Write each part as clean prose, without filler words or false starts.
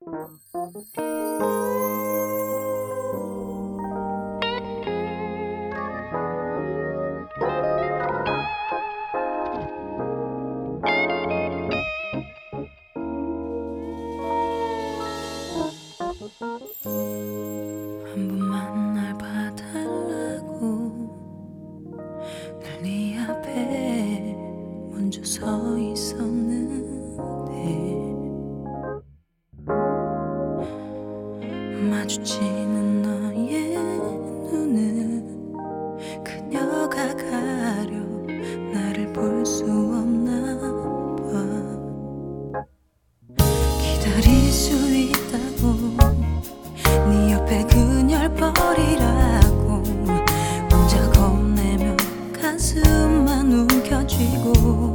한 번만 날 봐달라고 늘 네 앞에 먼저 서 있었는데 마주치는 너의 눈은 그녀가 가려 나를 볼 수 없나 봐. 기다릴 수 있다고 네 옆에 그녀를 버리라고 혼자 겁내며 가슴만 움켜쥐고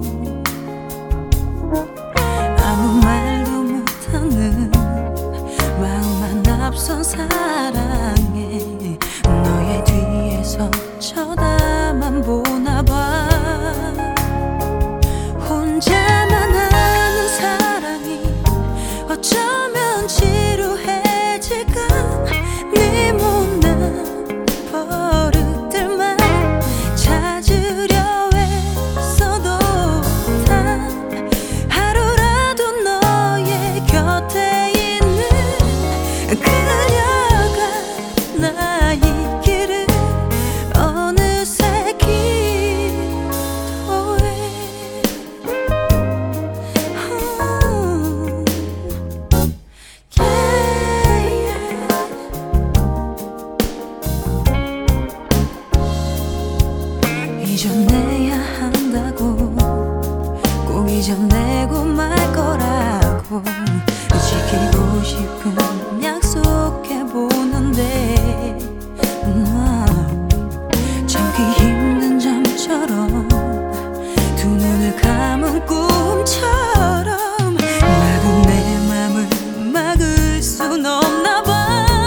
아무 말도 못하는 마음만 앞선 사랑에 너의 뒤에서 쳐다만 보나봐. 혼자만 하는 사랑이 어쩌면 지루해질까. 네 못난 버릇들만 찾으려 애써도 단 하루라도 너의 곁에 있는 그녀가 나의 길을 어느새 기도해. 잊어내야 한다고 꼭 잊어내고 말 거라고 지키고 싶은 약속해보는데 참기 힘든 잠처럼 두 눈을 감은 꿈처럼 나도 내 맘을 막을 순 없나 봐.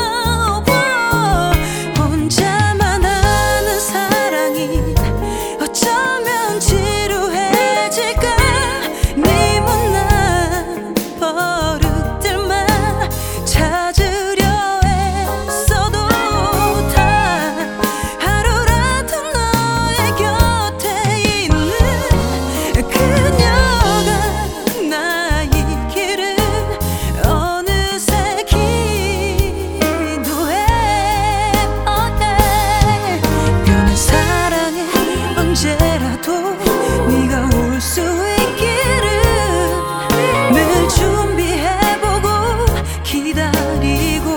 혼자만 하는 사랑이 어쩌면 지루해질까. 네 못난 버릇들만 찾으려 애써도 단 하루라도 너의 곁에 있는 그녀가 나의 길을 어느새 기도해. 변한 사랑에 언제라도 네가 올 수 있기를 늘 준비해보고 기다리고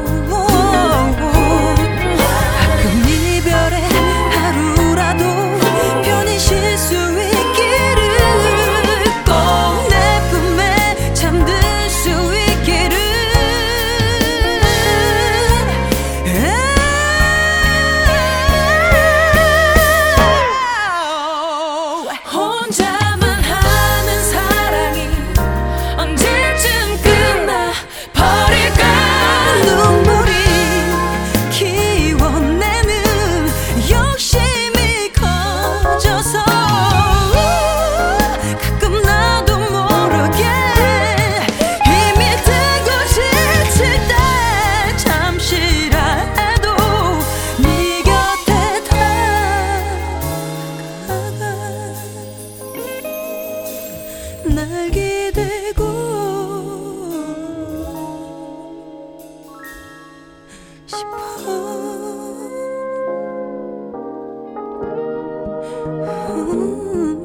가끔 이별의 하루라도 편히 쉴 수 있기를 꼭 내 품에 잠들 수 있기를. 혼자만 하는 사랑이 언제쯤 끝나 버릴까. 눈물이 키워내는 욕심이 커져서 가끔 나도 모르게 힘이 들고 지칠 때 잠시라도 네 곁에 다가가 날 기대고 싶어.